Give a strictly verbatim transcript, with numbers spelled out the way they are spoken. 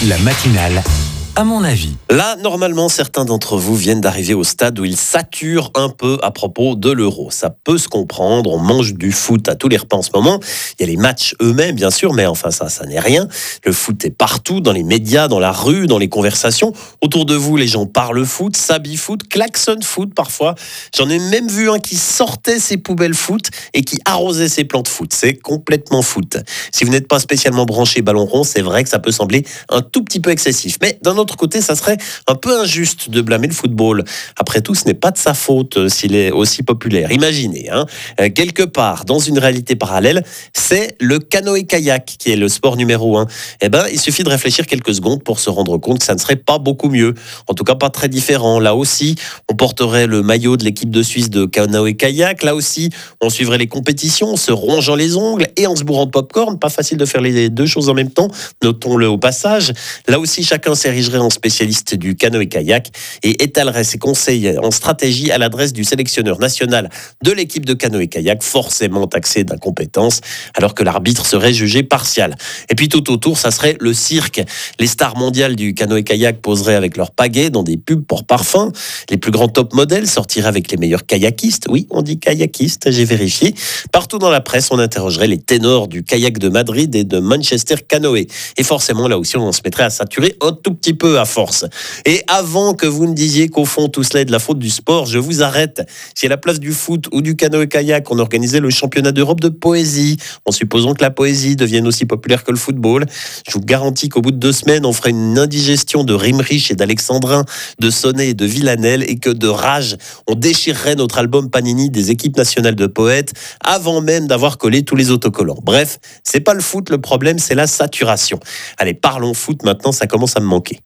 La matinale, à mon avis. Là, normalement, certains d'entre vous viennent d'arriver au stade où ils saturent un peu à propos de l'Euro. Ça peut se comprendre, on mange du foot à tous les repas en ce moment. Il y a les matchs eux-mêmes, bien sûr, mais enfin ça, ça n'est rien. Le foot est partout, dans les médias, dans la rue, dans les conversations. Autour de vous, les gens parlent foot, s'habillent foot, klaxonnent foot parfois. J'en ai même vu un qui sortait ses poubelles foot et qui arrosait ses plantes foot. C'est complètement foot. Si vous n'êtes pas spécialement branché ballon rond, c'est vrai que ça peut sembler un tout petit peu excessif. Mais d'un autre côté, ça serait un peu injuste de blâmer le football. Après tout, ce n'est pas de sa faute euh, s'il est aussi populaire. Imaginez, hein, euh, quelque part, dans une réalité parallèle, c'est le canoë-kayak qui est le sport numéro un. Eh ben, il suffit de réfléchir quelques secondes pour se rendre compte que ça ne serait pas beaucoup mieux. En tout cas, pas très différent. Là aussi, on porterait le maillot de l'équipe de Suisse de canoë-kayak. Là aussi, on suivrait les compétitions en se rongeant les ongles et en se bourrant de popcorn. Pas facile de faire les deux choses en même temps, notons-le au passage. Là aussi, chacun s'érigerait en spécialiste du canoë-kayak et étalerait ses conseils en stratégie à l'adresse du sélectionneur national de l'équipe de canoë-kayak, forcément taxé d'incompétence, alors que l'arbitre serait jugé partial. Et puis tout autour, ça serait le cirque. Les stars mondiales du canoë-kayak poseraient avec leurs pagaies dans des pubs pour parfum. Les plus grands top modèles sortiraient avec les meilleurs kayakistes. Oui, on dit kayakistes, j'ai vérifié. Partout dans la presse, on interrogerait les ténors du kayak de Madrid et de Manchester Canoë. Et forcément, là aussi, on se mettrait à saturer un tout petit peu à force. Et avant que vous ne disiez qu'au fond tout cela est de la faute du sport, je vous arrête. Si à la place du foot ou du canoë-kayak, on organisait le championnat d'Europe de poésie, en supposant que la poésie devienne aussi populaire que le football, je vous garantis qu'au bout de deux semaines, on ferait une indigestion de Rimrich et d'Alexandrin, de Sonnet et de Villanelle, et que de rage, on déchirerait notre album Panini des équipes nationales de poètes avant même d'avoir collé tous les autocollants. Bref, c'est pas le foot le problème, c'est la saturation. Allez, parlons foot maintenant, ça commence à me manquer.